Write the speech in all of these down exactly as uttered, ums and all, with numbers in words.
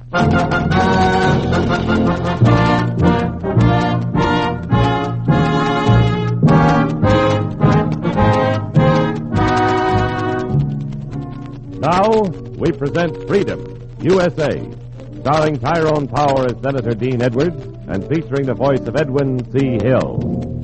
Now, we present Freedom, U S A, starring Tyrone Power as Senator Dean Edwards and featuring the voice of Edwin C. Hill.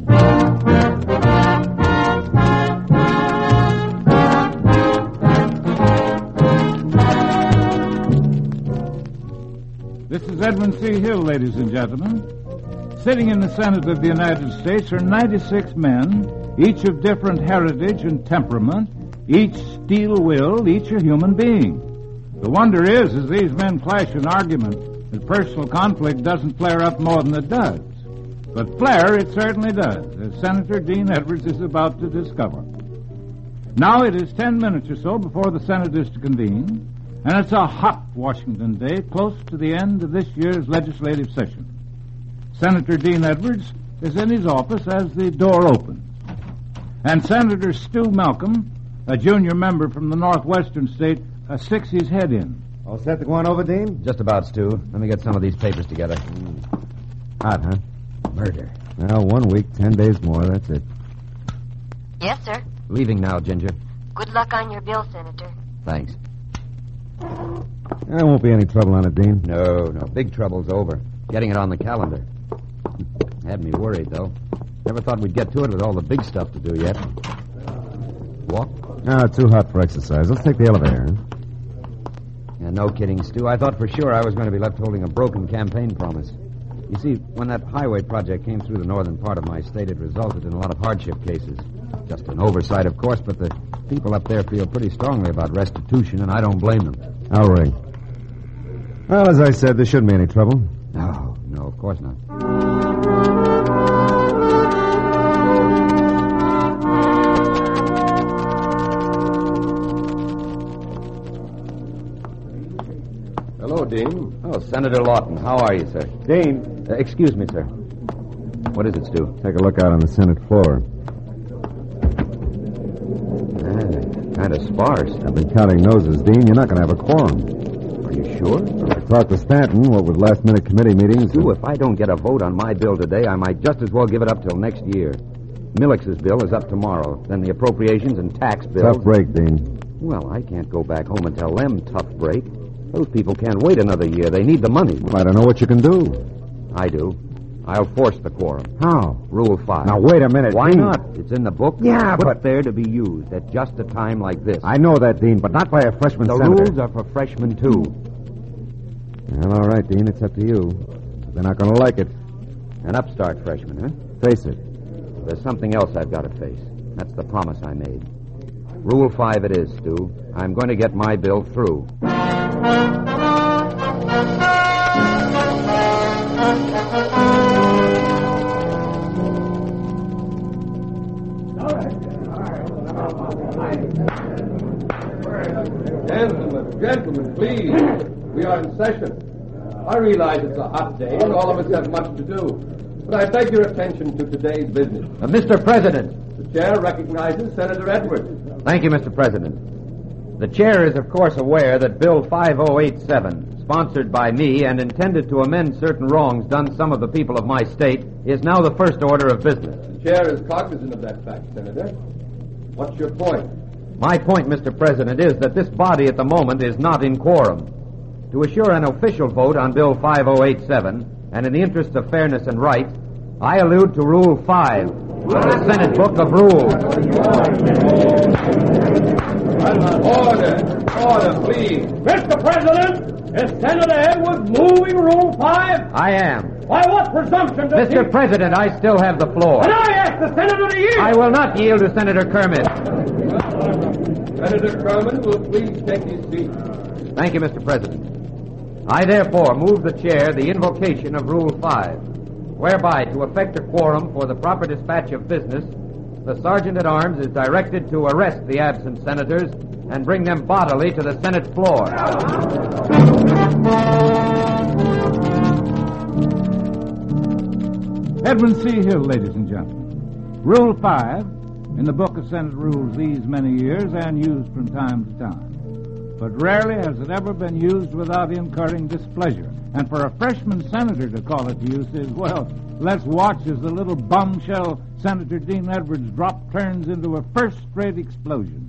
This is Edwin C. Hill, ladies and gentlemen. Sitting in the Senate of the United States are ninety-six men, each of different heritage and temperament, each steel-willed, each a human being. The wonder is, as these men clash in argument, that personal conflict doesn't flare up more than it does. But flare it certainly does, as Senator Dean Edwards is about to discover. Now it is ten minutes or so before the Senate is to convene, and it's a hot Washington day, close to the end of this year's legislative session. Senator Dean Edwards is in his office as the door opens. And Senator Stu Malcolm, a junior member from the northwestern state, uh, sticks his head in. All set to go on over, Dean? Just about, Stu. Let me get some of these papers together. Mm. Hot, huh? Murder. Well, one week, ten days more, that's it. Yes, sir. Leaving now, Ginger. Good luck on your bill, Senator. Thanks. There won't be any trouble on it, Dean. No, no. Big trouble's over. Getting it on the calendar. Had me worried, though. Never thought we'd get to it with all the big stuff to do yet. Walk? Ah, too hot for exercise. Let's take the elevator. Yeah, no kidding, Stu. I thought for sure I was going to be left holding a broken campaign promise. You see, when that highway project came through the northern part of my state, it resulted in a lot of hardship cases. Just an oversight, of course, but the people up there feel pretty strongly about restitution, and I don't blame them. I'll ring. Well, as I said, there shouldn't be any trouble. No, no, of course not. Hello, Dean. Oh, Senator Lawton. How are you, sir? Dean. Uh, excuse me, sir. What is it, Stu? Take a look out on the Senate floor. Ah, kind of sparse. I've been counting noses, Dean. You're not going to have a quorum. Are you sure? Well, I talked with Stanton, what with last-minute committee meetings. Stu, if I don't get a vote on my bill today, I might just as well give it up till next year. Millix's bill is up tomorrow. Then the appropriations and tax bills. Tough break, Dean. Well, I can't go back home and tell them tough break. Those people can't wait another year. They need the money. Well, I don't know what you can do. I do. I'll force the quorum. How? Rule five. Now, wait a minute. Why Dean. not? It's in the book. Yeah, Put but... there to be used at just a time like this. I know that, Dean, but not by a freshman the senator. rules are for freshmen, too. Well, all right, Dean. It's up to you. They're not going to like it. An upstart freshman, huh? Face it. There's something else I've got to face. That's the promise I made. Rule five it is, Stu. I'm going to get my bill through. Gentlemen, gentlemen, please. We are in session. I realize it's a hot day and all of us have much to do. But I beg your attention to today's business. Uh, Mister President. The chair recognizes Senator Edwards. Thank you, Mister President. The chair is, of course, aware that Bill five oh eight seven, sponsored by me and intended to amend certain wrongs done some of the people of my state, is now the first order of business. The chair is cognizant of that fact, Senator. What's your point? My point, Mister President, is that this body at the moment is not in quorum. To assure an official vote on Bill five oh eight seven, and in the interest of fairness and right, I allude to Rule five of the Senate Book of Rules. Order! Order, please. Mister President, is Senator Edwards moving Rule five? I am. Why, what presumption does Mister he... President, I still have the floor. And I ask the Senator to yield. I will not yield to Senator Kermit. Senator Kermit will please take his seat. Thank you, Mister President. I therefore move the chair the invocation of Rule five, whereby to effect a quorum for the proper dispatch of business, the Sergeant-at-Arms is directed to arrest the absent senators and bring them bodily to the Senate floor. Edwin C. Hill, ladies and gentlemen. Rule five, in the Book of Senate Rules these many years and used from time to time. but rarely has it ever been used without incurring displeasure. And for a freshman senator to call it to use is, well, let's watch as the little bombshell Senator Dean Edwards drop turns into a first-rate explosion.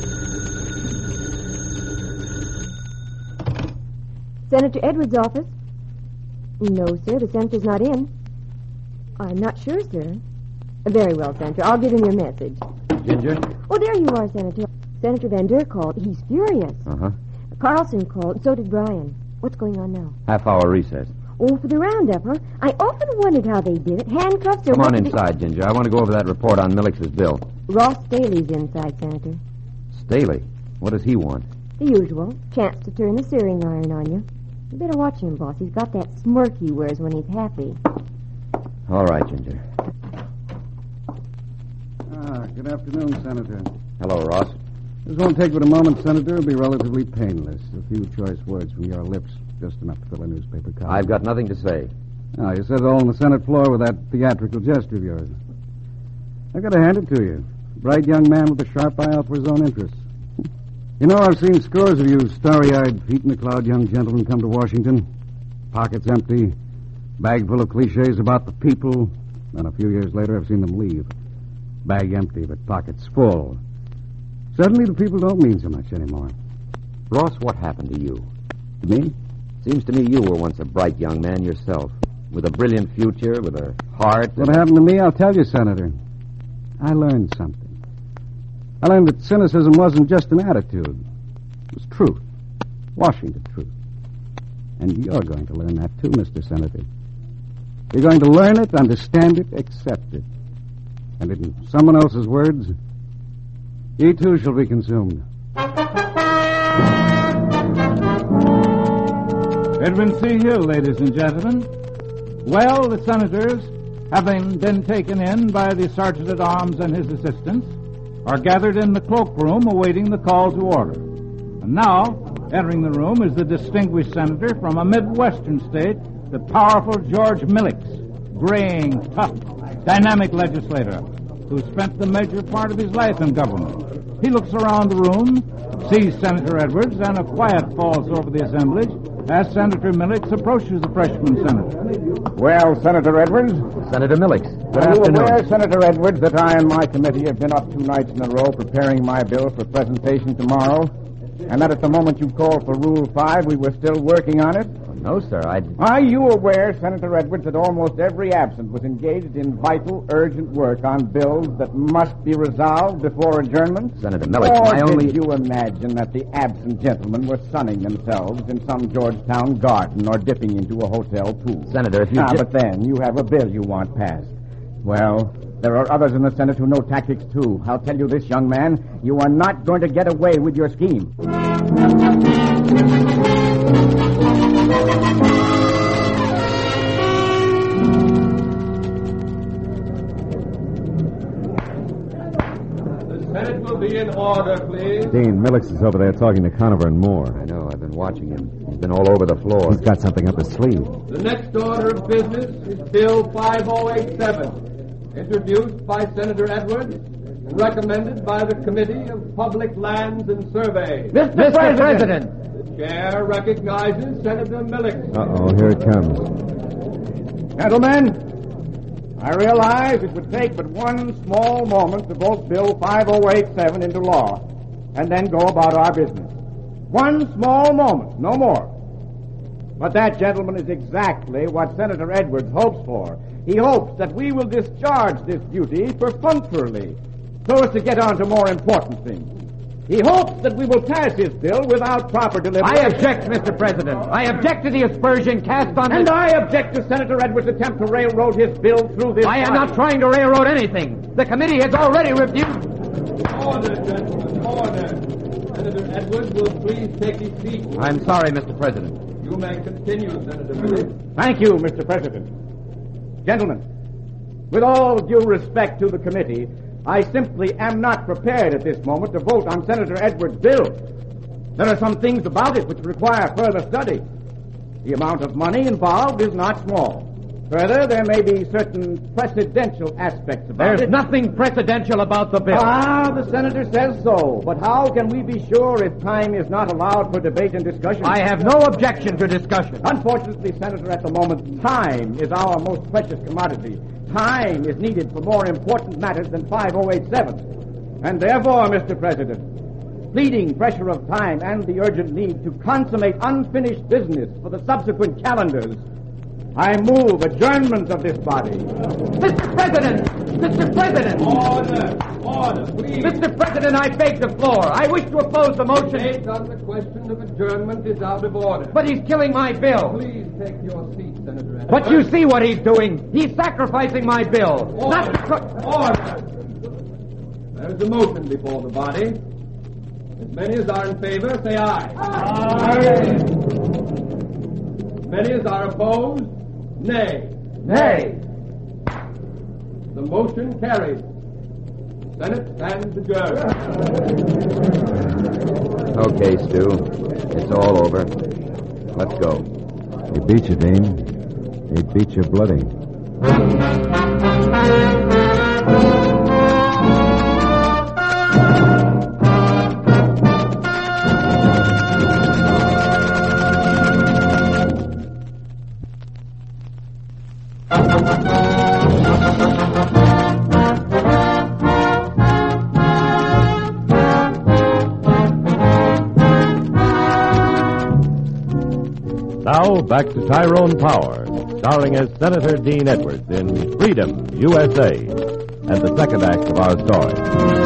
Senator Edwards' office? No, sir, the senator's not in. I'm not sure, sir. Very well, Senator. I'll give him your message. Ginger? Oh, there you are, Senator. Senator Van Der called. He's furious. Uh-huh. Carlson called, and so did Brian. What's going on now? Half-hour recess. Oh, for the roundup, huh? I often wondered how they did it. Handcuffs or Come on what did inside, Ginger. I want to go over that report on Millix's bill. it- Ross Staley's inside, Senator. Staley? What does he want? The usual. Chance to turn the searing iron on you. You better watch him, boss. He's got that smirk he wears when he's happy. All right, Ginger. Ah, good afternoon, Senator. Hello, Ross. This won't take but a moment, Senator. It'll be relatively painless. A few choice words from your lips, just enough to fill a newspaper column. I've got nothing to say. Ah, you said it all on the Senate floor with that theatrical gesture of yours. I've got to hand it to you. Bright young man with a sharp eye out for his own interests. You know, I've seen scores of you starry-eyed, feet-in-the-cloud young gentlemen come to Washington. Pockets empty, bag full of cliches about the people. And a few years later, I've seen them leave. Bag empty, but pockets full. Suddenly, the people don't mean so much anymore. Ross, what happened to you? To me? Seems to me you were once a bright young man yourself, with a brilliant future, with a heart. What happened to me, I'll tell you, Senator. I learned something. I learned that cynicism wasn't just an attitude. It was truth. Washington truth. And you're going to learn that too, Mister Senator. You're going to learn it, understand it, accept it. And in someone else's words, ye too shall be consumed. Edwin C. Hill, ladies and gentlemen. Well, the senators, having been taken in by the sergeant-at-arms and his assistants, are gathered in the cloakroom awaiting the call to order. And now, entering the room is the distinguished senator from a Midwestern state, the powerful George Millix, graying, tough, dynamic legislator who spent the major part of his life in government. He looks around the room, sees Senator Edwards, and a quiet falls over the assemblage as Senator Millix approaches the freshman senator. Well, Senator Edwards? Senator Millix, good Are you afternoon. aware, Senator Edwards, that I and my committee have been up two nights in a row preparing my bill for presentation tomorrow, and that at the moment you called for Rule five, we were still working on it? No, sir, I... Are you aware, Senator Edwards, that almost every absent was engaged in vital, urgent work on bills that must be resolved before adjournment? Senator Millix, or my only... did you imagine that the absent gentlemen were sunning themselves in some Georgetown garden or dipping into a hotel pool? Senator, if you... Ah, di- but then you have a bill you want passed. Well, there are others in the Senate who know tactics, too. I'll tell you this, young man, you are not going to get away with your scheme. Senate will be in order, please. Dean, Millix is over there talking to Conover and Moore. I know, I've been watching him. He's been all over the floor. He's got something up his sleeve. The next order of business is Bill five oh eight seven, introduced by Senator Edwards and recommended by the Committee of Public Lands and Survey. Mister Mister President! President! The chair recognizes Senator Millix. Uh-oh, here it comes. Gentlemen, I realize it would take but one small moment to vote Bill five oh eight seven into law and then go about our business. One small moment, no more. But that, gentlemen, is exactly what Senator Edwards hopes for. He hopes that we will discharge this duty perfunctorily so as to get on to more important things. He hopes that we will pass his bill without proper deliberation. I object, Mister President. I object to the aspersion cast on... And this... I object to Senator Edwards' attempt to railroad his bill through this... I am body. not trying to railroad anything. The committee has already reviewed... Order, gentlemen, order. Senator Edwards will please take his seat. I'm sorry, Mister President. You may continue, Senator Millix. Thank you, Mister President. Gentlemen, with all due respect to the committee, I simply am not prepared at this moment to vote on Senator Edwards' bill. There are some things about it which require further study. The amount of money involved is not small. Further, there may be certain precedential aspects about There's it. nothing precedential about the bill. Ah, the senator says so. But how can we be sure if time is not allowed for debate and discussion? I have no objection to discussion. Unfortunately, Senator, at the moment, time is our most precious commodity. Time is needed for more important matters than five oh eight seven. And therefore, Mister President, pleading pressure of time and the urgent need to consummate unfinished business for the subsequent calendars, I move adjournment of this body. Mister President! Mister President! Order! Order, please. Mister President, I beg the floor. I wish to oppose the motion. Debate on the question of adjournment is out of order. But he's killing my bill. Please take your seat, Senator Edwards. But you see what he's doing. He's sacrificing my bill. Order. Not because... Order! There's a motion before the body. As many as are in favor, say aye. Aye. As many as are opposed, nay. Nay. The motion carries. The Senate stands adjourned. Okay, Stu. It's all over. Let's go. He beat you, Dean. He beat you bloody. Now, back to Tyrone Power, starring as Senator Dean Edwards in Freedom, U S A, and the second act of our story.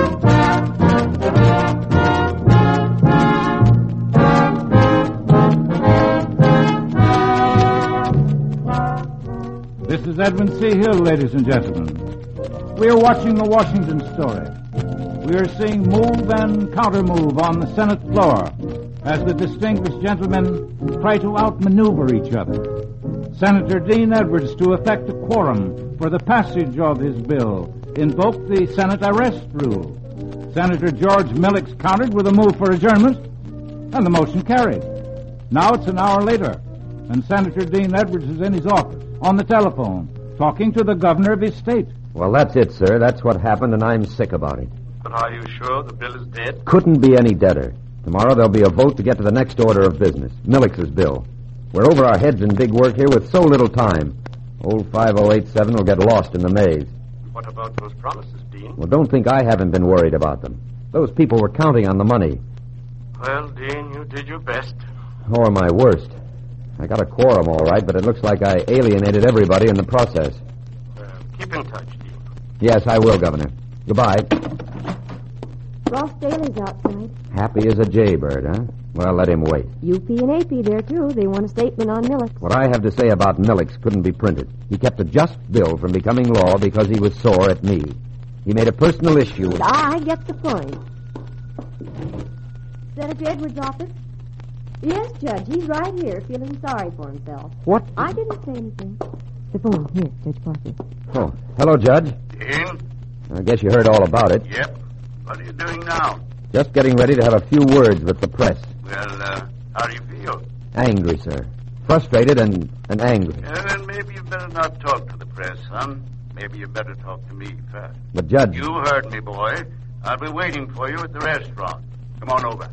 This is Edwin C. Hill, ladies and gentlemen. We are watching the Washington story. We are seeing move and counter-move on the Senate floor as the distinguished gentlemen try to outmaneuver each other. Senator Dean Edwards, to effect a quorum for the passage of his bill, invoked the Senate arrest rule. Senator George Millix countered with a move for adjournment, and the motion carried. Now it's an hour later, and Senator Dean Edwards is in his office, on the telephone, talking to the governor of his state. Well, that's it, sir. That's what happened, and I'm sick about it. But are you sure the bill is dead? Couldn't be any deader. Tomorrow there'll be a vote to get to the next order of business, Millix's bill. We're over our heads in big work here with so little time. Old five oh eight seven will get lost in the maze. What about those promises, Dean? Well, don't think I haven't been worried about them. Those people were counting on the money. Well, Dean, you did your best. Or my worst. I got a quorum, all right, but it looks like I alienated everybody in the process. Well, keep in touch, Dean. Yes, I will, Governor. Goodbye. Ross Daly's outside. Happy as a jaybird, huh? Well, let him wait. U P and A P there, too. They want a statement on Millix. What I have to say about Millix couldn't be printed. He kept a just bill from becoming law because he was sore at me. He made a personal issue. I get the point. Senator Edwards' office? Yes, Judge. He's right here, feeling sorry for himself. What? I didn't say anything. The phone. Here, Judge Parker. Oh, hello, Judge. Dean? I guess you heard all about it. Yep. What are you doing now? Just getting ready to have a few words with the press. Well, uh, how do you feel? Angry, sir. Frustrated and, and angry. Yeah, then maybe you better not talk to the press, son. Maybe you better talk to me first. But, Judge... You heard me, boy. I'll be waiting for you at the restaurant. Come on over.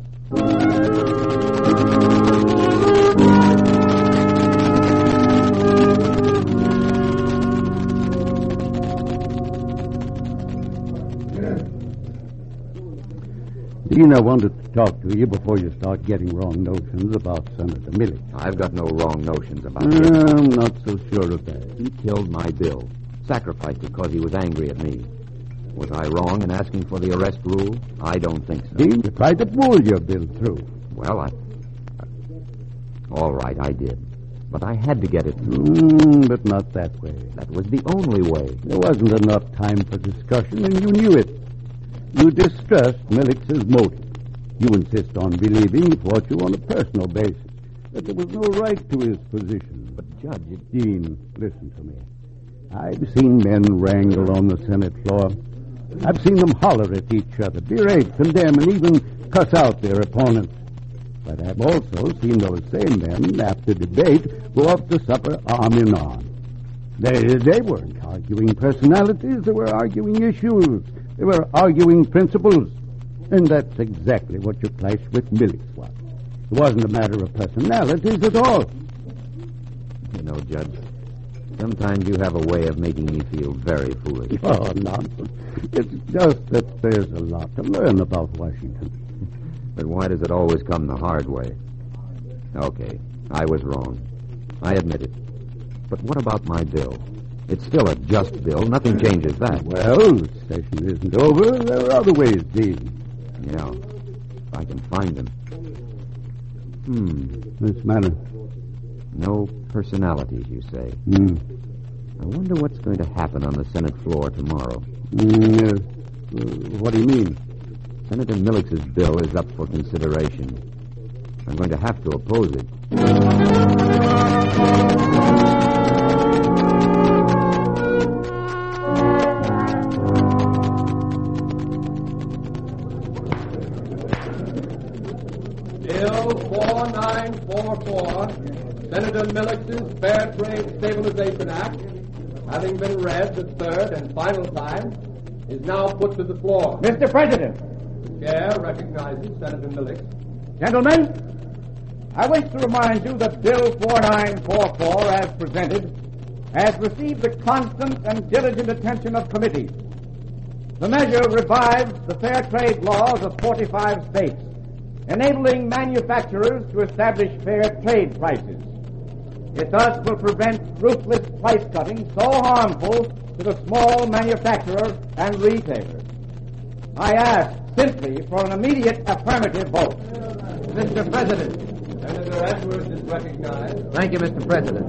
Dean, I wanted to talk to you before you start getting wrong notions about Senator Millix. I've got no wrong notions about him. I'm not so sure of that. He killed my bill. Sacrificed it because he was angry at me. Was I wrong in asking for the arrest rule? I don't think so. Dean, you tried to pull your bill through. Well, I... All right, I did. But I had to get it through. Mm, but not that way. That was the only way. There wasn't enough time for discussion, and you knew it. You distrust Millix's motive. You insist on believing he fought you on a personal basis, that there was no right to his position. But, Judge, it... Dean, listen to me. I've seen men wrangle on the Senate floor. I've seen them holler at each other, berate, condemn, and even cuss out their opponents. But I've also seen those same men, after debate, go off to supper arm in arm. They, they weren't arguing personalities. They were arguing issues. They were arguing principles. And that's exactly what your clash with Millix was. It wasn't a matter of personalities at all. You know, Judge, sometimes you have a way of making me feel very foolish. Oh, nonsense. It's just that there's a lot to learn about Washington. But why does it always come the hard way? Okay, I was wrong. I admit it. But what about my bill? It's still a just bill. Nothing changes that. Well, the session isn't over. There are other ways, Dean. Yeah, if I can find them. Hmm. What's the matter? No personalities, you say. Hmm. I wonder what's going to happen on the Senate floor tomorrow. Mm, uh, uh, what do you mean? Senator Millix's bill is up for consideration. I'm going to have to oppose it. Bill four nine four four, Senator Millix's Fair Trade Stabilization Act, having been read the third and final time, is now put to the floor. Mister President. The chair recognizes Senator Millix. Gentlemen, I wish to remind you that Bill four nine four four, as presented, has received the constant and diligent attention of committees. The measure revives the fair trade laws of forty-five states, enabling manufacturers to establish fair trade prices. It thus will prevent ruthless price cutting so harmful to the small manufacturer and retailer. I ask simply for an immediate affirmative vote. Mister President, Senator Edwards is recognized. Thank you, Mister President.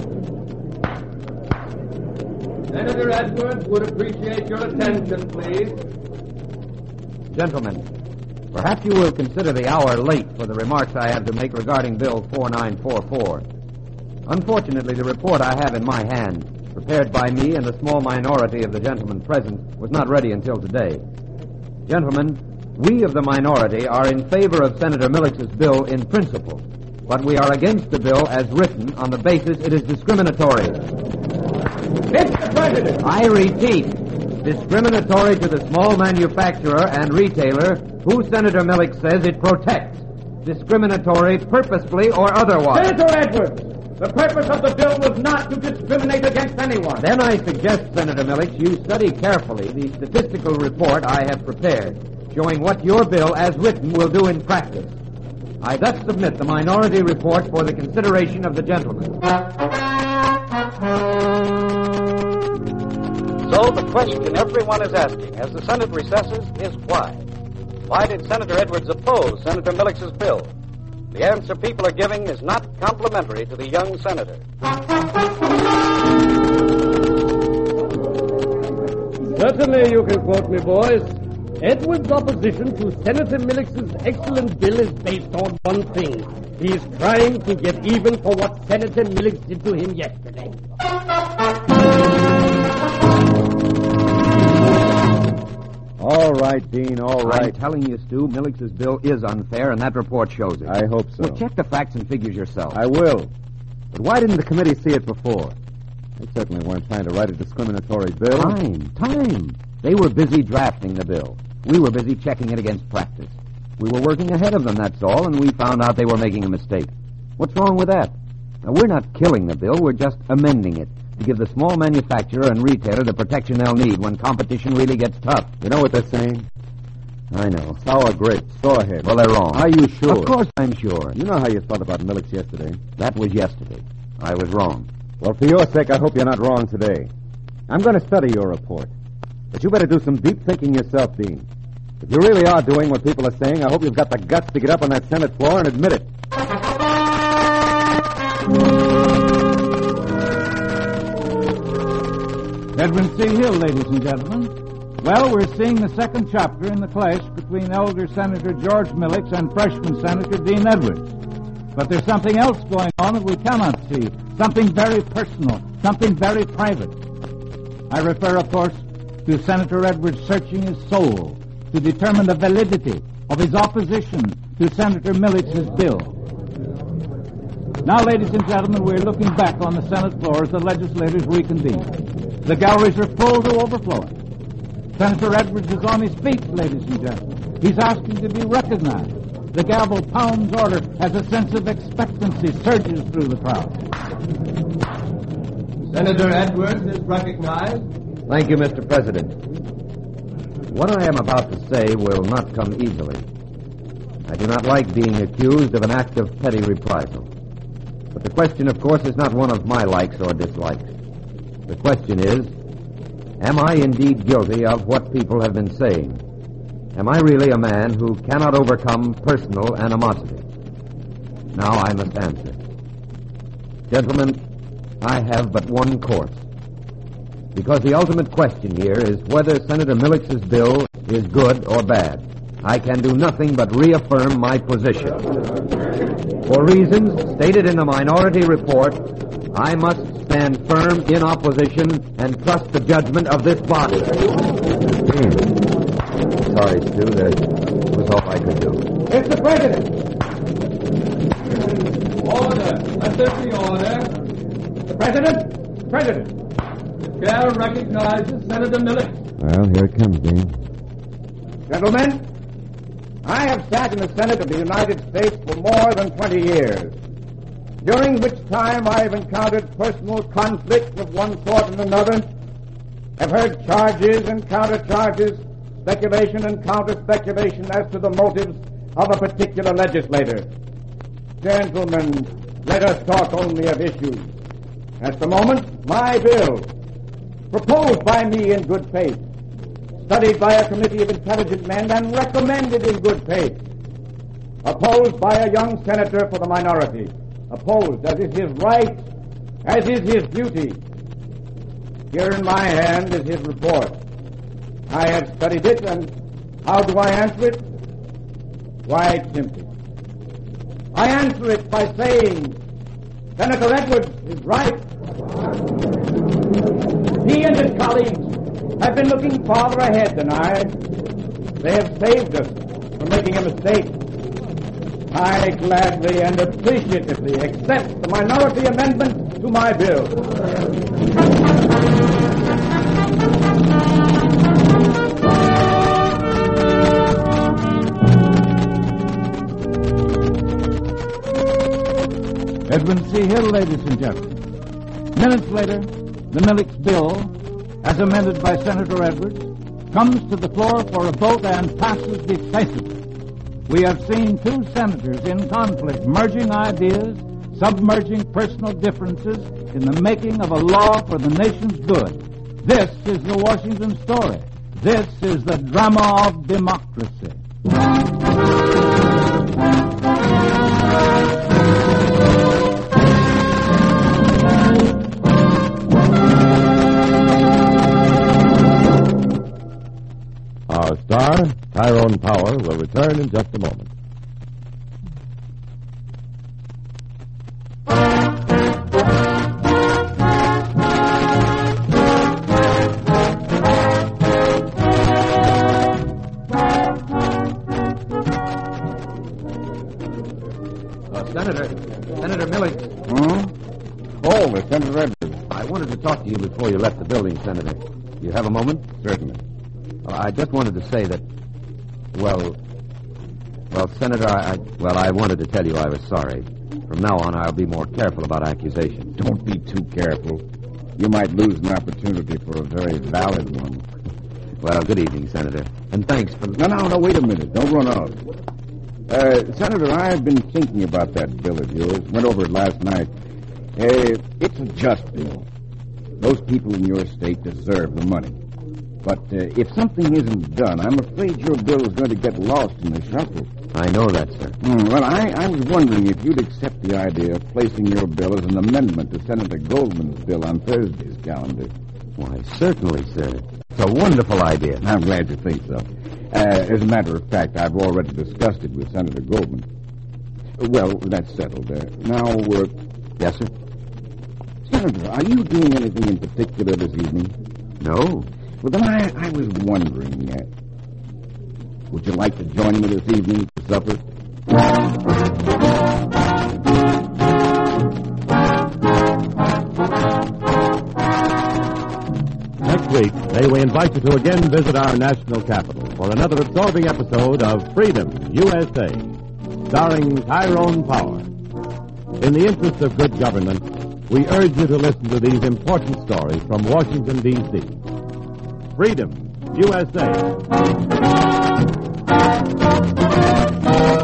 Senator Edwards would appreciate your attention, please. Gentlemen, perhaps you will consider the hour late for the remarks I have to make regarding Bill four nine four four. Unfortunately, the report I have in my hand, prepared by me and a small minority of the gentlemen present, was not ready until today. Gentlemen, we of the minority are in favor of Senator Millix's bill in principle, but we are against the bill as written on the basis it is discriminatory. Mister President! I repeat, discriminatory to the small manufacturer and retailer who Senator Millix says it protects. Discriminatory purposefully or otherwise. Senator Edwards, the purpose of the bill was not to discriminate against anyone. Then I suggest, Senator Millix, you study carefully the statistical report I have prepared, showing what your bill as written will do in practice. I thus submit the minority report for the consideration of the gentlemen. So the question everyone is asking as the Senate recesses is why? Why did Senator Edwards oppose Senator Millix's bill? The answer people are giving is not complimentary to the young senator. Certainly you can quote me, boys. Edwards' opposition to Senator Millix's excellent bill is based on one thing. He is trying to get even for what Senator Millix did to him yesterday. All right, Dean, all right. I'm telling you, Stu, Millix's bill is unfair, and that report shows it. I hope so. Well, check the facts and figures yourself. I will. But why didn't the committee see it before? They certainly weren't trying to write a discriminatory bill. Time, time. They were busy drafting the bill. We were busy checking it against practice. We were working ahead of them, that's all, and we found out they were making a mistake. What's wrong with that? Now, we're not killing the bill, we're just amending it to give the small manufacturer and retailer the protection they'll need when competition really gets tough. You know what they're saying? I know. Sour grapes, sawhead. Well, they're wrong. Are you sure? Of course I'm sure. You know how you thought about Millix yesterday. That was yesterday. I was wrong. Well, for your sake, I hope you're not wrong today. I'm going to study your report. But you better do some deep thinking yourself, Dean. If you really are doing what people are saying, I hope you've got the guts to get up on that Senate floor and admit it. Edwin C. Hill, ladies and gentlemen. Well, we're seeing the second chapter in the clash between elder Senator George Millix and freshman Senator Dean Edwards. But there's something else going on that we cannot see, something very personal, something very private. I refer, of course, to Senator Edwards searching his soul to determine the validity of his opposition to Senator Millix's bill. Now, ladies and gentlemen, we're looking back on the Senate floor as the legislators reconvene. The galleries are full to overflowing. Senator Edwards is on his feet, ladies and gentlemen. He's asking to be recognized. The gavel pounds order as a sense of expectancy surges through the crowd. Senator Edwards is recognized. Thank you, Mister President. What I am about to say will not come easily. I do not like being accused of an act of petty reprisal. But the question, of course, is not one of my likes or dislikes. The question is, am I indeed guilty of what people have been saying? Am I really a man who cannot overcome personal animosity? Now I must answer. Gentlemen, I have but one course. Because the ultimate question here is whether Senator Millix's bill is good or bad. I can do nothing but reaffirm my position. For reasons stated in the minority report, I must stand firm in opposition and trust the judgment of this body. Sorry, Stu, that was all I could do. Mister President! Order. Let there be order. The President? President! The chair recognizes Senator Millix. Well, here it comes, Dean. Gentlemen, I have sat in the Senate of the United States for more than twenty years, during which time I have encountered personal conflicts of one sort and another, have heard charges and counter-charges, speculation and counter-speculation as to the motives of a particular legislator. Gentlemen, let us talk only of issues. At the moment, my bill, proposed by me in good faith, studied by a committee of intelligent men and recommended in good faith, opposed by a young senator for the minority, opposed as is his right, as is his duty. Here in my hand is his report. I have studied it, and how do I answer it? Quite simply. I answer it by saying, Senator Edwards is right. He and his colleagues have been looking farther ahead than I. They have saved us from making a mistake. I gladly and appreciatively accept the minority amendment to my bill. Edwin C. Hill, ladies and gentlemen. Minutes later, the Millix bill, as amended by Senator Edwards, comes to the floor for a vote and passes decisively. We have seen two senators in conflict, merging ideas, submerging personal differences in the making of a law for the nation's good. This is the Washington story. This is the drama of democracy. Our star, Tyrone Power, will return in just a moment. Uh, Senator, Senator Millix. Hmm? Oh, the Senator Edwards. I wanted to talk to you before you left the building, Senator. You have a moment? Certainly. Well, I just wanted to say that, well, well, Senator, I, I, well, I wanted to tell you I was sorry. From now on, I'll be more careful about accusations. Don't be too careful. You might lose an opportunity for a very valid one. Well, good evening, Senator. And thanks for... No, no, no, wait a minute. Don't run out. Uh, Senator, I've been thinking about that bill of yours. Went over it last night. Uh, it's a just bill. Those people in your state deserve the money. But uh, if something isn't done, I'm afraid your bill is going to get lost in the shuffle. I know that, sir. Mm, well, I, I was wondering if you'd accept the idea of placing your bill as an amendment to Senator Goldman's bill on Thursday's calendar. Why, certainly, sir. It's a wonderful idea. I'm glad you think so. Uh, as a matter of fact, I've already discussed it with Senator Goldman. Well, that's settled. Uh, now, uh, yes, sir? Senator, are you doing anything in particular this evening? No. Well, then I, I was wondering, uh, would you like to join me this evening for supper? May we invite you to again visit our national capital for another absorbing episode of Freedom, U S A, starring Tyrone Power. In the interest of good government, we urge you to listen to these important stories from Washington, D C Freedom, U S A.